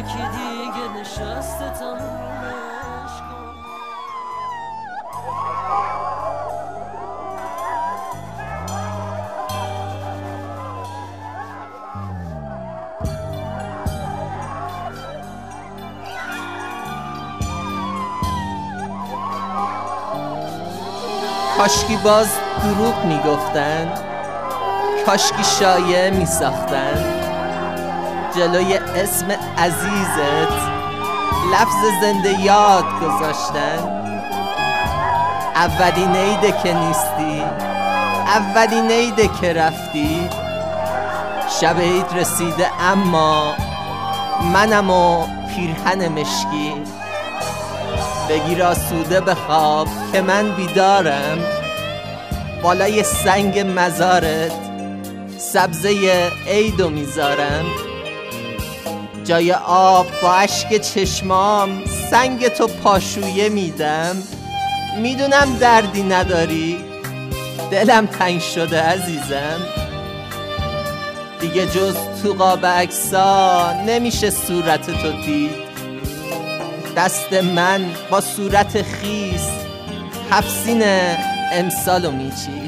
یکی دیگه نشسته تمومش کن. کاشکی باز دروغ میگفتن، کاشکی شایعه میساختن، جلوی اسم عزیزت لفظ زنده یاد گذاشتن. اولین عیده که نیستی، اولین عیده که رفتی، شب عید رسیده اما منم و پیرهن مشکی. بگیر آسوده بخواب که من بیدارم، بالای سنگ مزارت سبزه عیدو میذارم. جای آب با اشک چشمام سنگ تو پاشویه میدم. میدونم دردی نداری، دلم تنگ شده عزیزم. دیگه جز تو قاب عکسا نمیشه صورت تو دید. دست من با صورت خیس حفسین امسالو میچید.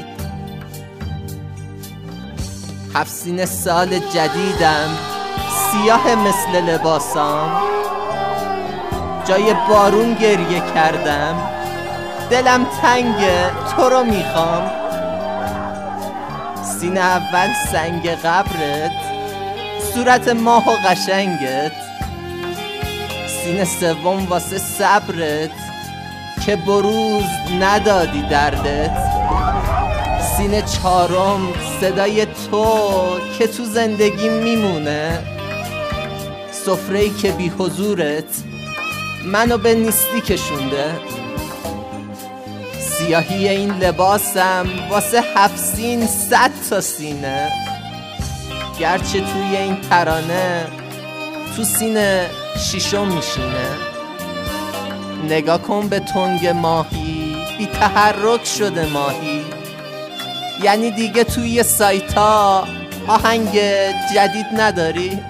حفسین سال جدیدم سیاه مثل لباسام، جای بارون گریه کردم، دلم تنگه تو رو میخوام. سینه اول سنگ قبرت، صورت ماه و قشنگت. سینه سوم واسه صبرت که بروز ندادی دردت. سینه چهارم صدای تو که تو زندگی میمونه. سفره‌ای که بی حضورت منو به نیستی کشونده. سیاهی این لباسم واسه حفسین 100 تا سینه. گرچه توی این ترانه تو سینه شیشم میشینه. نگاه کن به تنگ ماهی، بی تحرک شده ماهی. یعنی دیگه توی سایتا آهنگ جدید نداری؟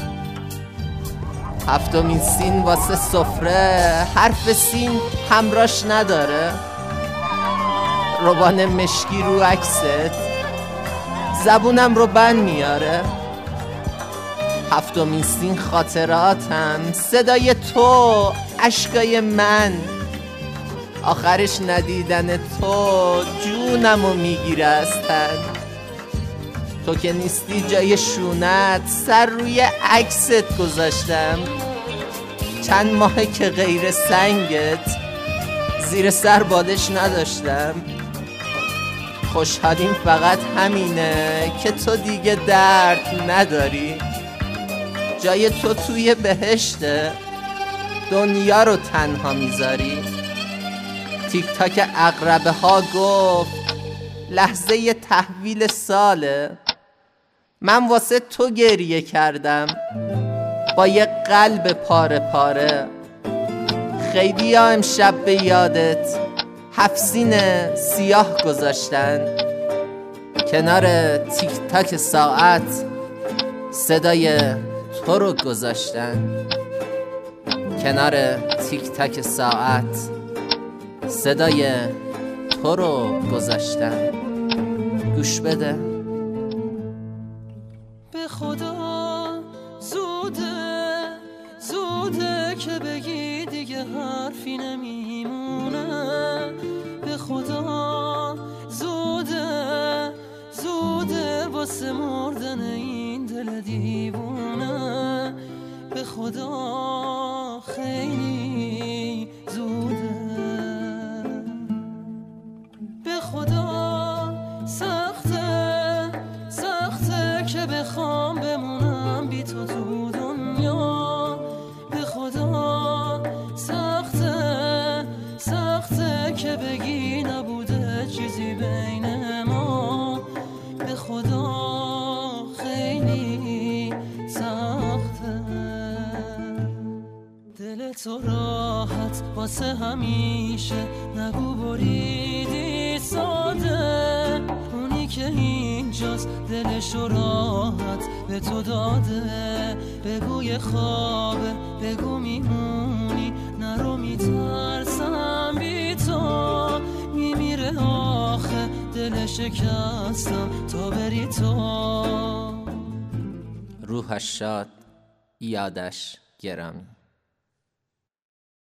هفتمین سین واسه سفره حرف سین همراش نداره. روبان مشکی رو عکست زبونم رو بند میاره. هفتمین سین خاطراتم صدای تو، اشکای من. آخرش ندیدن تو جونمو میگیره از تن. تو که نیستی جای شونت سر روی عکست گذاشتم. چند ماهه که غیر سنگت زیر سر بالش نداشتم. خوشحالیم فقط همینه که تو دیگه درد نداری. جای تو توی بهشته، دنیا رو تنها میذاری. تیک تاک عقربه ها گفت لحظه تحویل ساله. من واسه تو گریه کردم با یه قلب پاره پاره. خیلی ها امشب به یادت حفسین سیاه گذاشتن. کنار تیک تاک ساعت صدای تو رو گذاشتن. کنار تیک تاک ساعت صدای تو رو گذاشتن. گوش بده. به خدا زوده زوده که بگی دیگه حرفی نمیمونه. به خدا زوده زوده واسه مردن این دل دیوونه. به خدا خیلی زوده. به خدا سخته سخته که بخوام بمونم بی تو تو دنیا. به خدا سخته سخته که بگی نبوده چیزی بین ما. به خدا خیلی سخته. دل تو راحت واسه همیشه نگو بریدی ساده. اونی که اینجاست دلشو راحت به تو داده. بگو یه خوابه، بگو میمونی، نرو میترسم بی تو. میمیره آخه دل شکستم تا بری تو. روحش شاد، یادش گرامی.